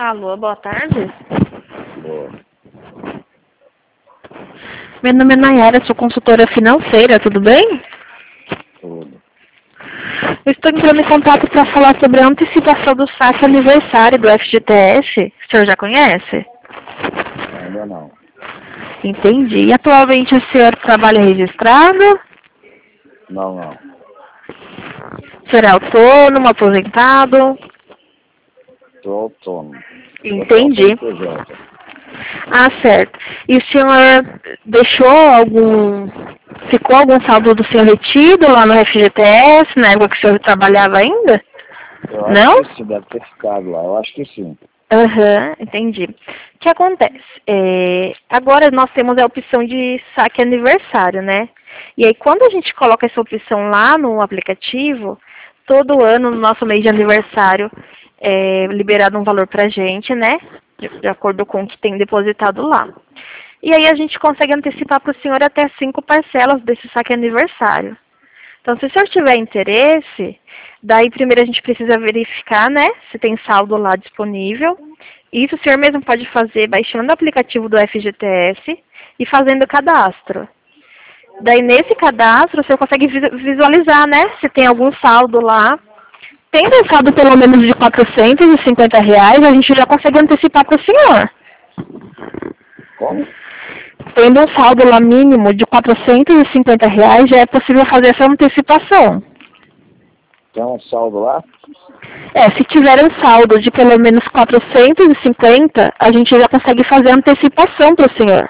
Alô, boa tarde. Boa. Meu nome é Nayara, sou consultora financeira, tudo bem? Tudo. Eu estou entrando em contato para falar sobre a antecipação do saque aniversário do FGTS. O senhor já conhece? Ainda não. Entendi. E atualmente o senhor trabalha registrado? Não. O senhor é autônomo, aposentado? Estou autônomo. Entendi. PJ. Ah, certo. E o senhor ficou algum saldo do senhor retido lá no FGTS, na época que o senhor trabalhava ainda? Eu Não? acho que sim, deve ter ficado lá. Eu acho que sim. Aham, entendi. O que acontece? Agora nós temos a opção de saque aniversário, né? E aí quando a gente coloca essa opção lá no aplicativo, todo ano no nosso mês de aniversário é liberado um valor pra gente, né? De acordo com o que tem depositado lá. E aí a gente consegue antecipar para o senhor até 5 parcelas desse saque aniversário. Então, se o senhor tiver interesse, daí primeiro a gente precisa verificar, né, se tem saldo lá disponível. Isso o senhor mesmo pode fazer baixando o aplicativo do FGTS e fazendo o cadastro. Daí nesse cadastro o senhor consegue visualizar, né, se tem algum saldo lá. Tendo um saldo pelo menos de R$ 450, a gente já consegue antecipar para o senhor. Como? Tendo um saldo lá mínimo de R$ 450, já é possível fazer essa antecipação. Tem um saldo lá? Se tiver um saldo de pelo menos 450, a gente já consegue fazer a antecipação para o senhor.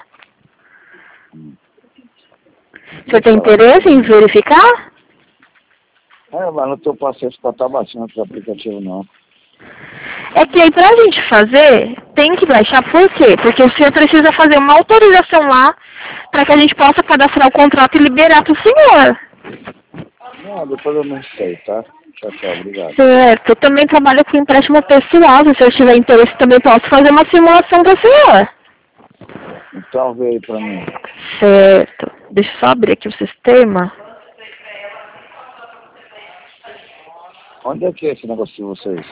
O senhor tem interesse em verificar? Mas não tenho paciência para estar baixando esse aplicativo, não. É que aí pra gente fazer, tem que baixar por quê? Porque o senhor precisa fazer uma autorização lá para que a gente possa cadastrar o contrato e liberar para o senhor. Não, depois eu não sei, tá? Tchau, obrigado. Certo, eu também trabalho com empréstimo pessoal, se o senhor tiver interesse também posso fazer uma simulação para o senhor. Então vê aí pra mim. Certo, deixa eu só abrir aqui o sistema. Onde é que é esse negócio de vocês?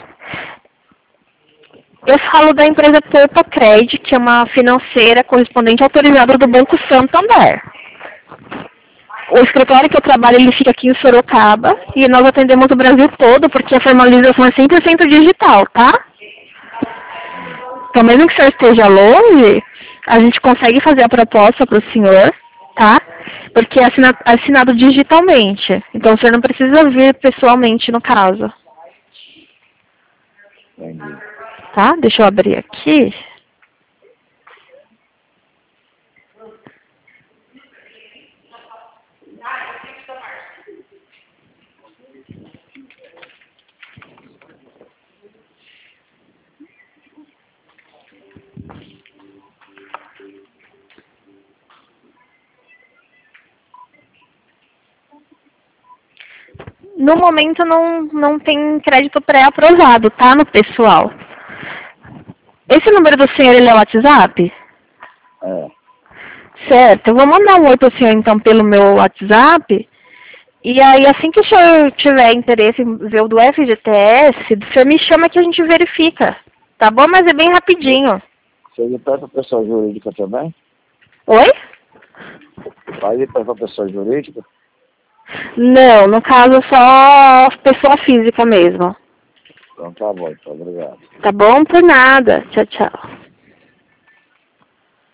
Eu falo da empresa Perpacred, que é uma financeira correspondente autorizada do Banco Santander. O escritório que eu trabalho, ele fica aqui em Sorocaba e nós atendemos o Brasil todo, porque a formalização é 100% digital, tá? Então, mesmo que o senhor esteja longe, a gente consegue fazer a proposta para o senhor, tá? Porque é assinado digitalmente. Então, o senhor não precisa vir pessoalmente no caso. Entendi. Tá? Deixa eu abrir aqui. No momento não tem crédito pré-aprovado, tá? No pessoal. Esse número do senhor, ele é o WhatsApp? É. Certo, eu vou mandar um oi pro senhor então pelo meu WhatsApp. E aí assim que o senhor tiver interesse em ver o do FGTS, o senhor me chama que a gente verifica. Tá bom? Mas é bem rapidinho. Você pede pra pessoa jurídica também? Oi? Vai para pessoa jurídica? Não, no caso só pessoa física mesmo. Então tá bom, então, obrigado. Tá bom? Por nada. Tchau, tchau.